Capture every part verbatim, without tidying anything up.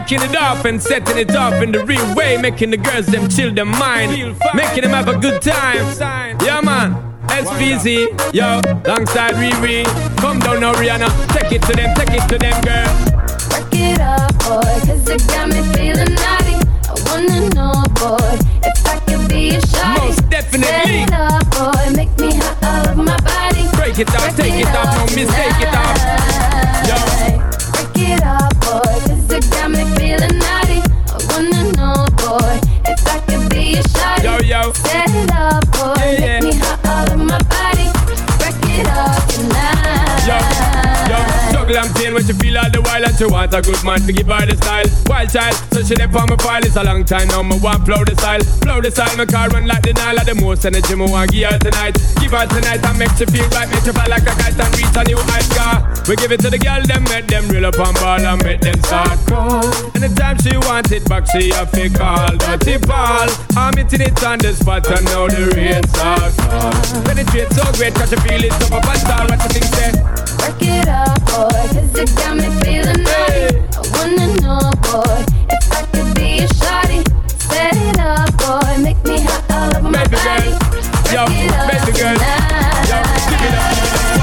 Kicking it off and setting it off in the real way, making the girls them chill their mind, making them have a good time. Yeah man, S P Z, yo, alongside Riri. Come down now Rihanna, take it to them, take it to them girl. Work it up boy, cause it got me feeling naughty. I wanna know boy, if I could be a shawty. Most definitely. Set it up boy, make me hot all over my body. Break it off, take it off, no mistake it off. Yo. Break it up boy, cause it got me feeling naughty. I wanna know boy, if I could be a shawty. Yo, yo. Set it up boy, yeah, yeah. make me hot all over my body. Break it up tonight. Yo, yo, juggle and pain when you feel all the while and you want a good man to give her the style. Wild child, so she left on my file. It's a long time now, me want flow the style. Flow the style, my car run like the Nile. The most energy me want give her tonight. Give her tonight and make you feel right. Make you feel like a kite and reach a new height car. We give it to the girl, them make them reel up on ball and make them start crawl. Anytime she want it back, she have to call Dirty Paul. I'm hitting it on the spot and now the rain starts. Penetrate so great, cause you feel it up up and down. What you think say? Work it up, boy, cause it got me feeling naughty. I wanna know, boy, if I could be a shawty. Set it up, boy, make me hot all over my Baby body. girl, yo, baby girl, yo, give it up, give it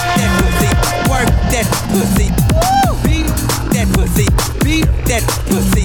up. Work that pussy, work that pussy, beat that pussy, beat that pussy.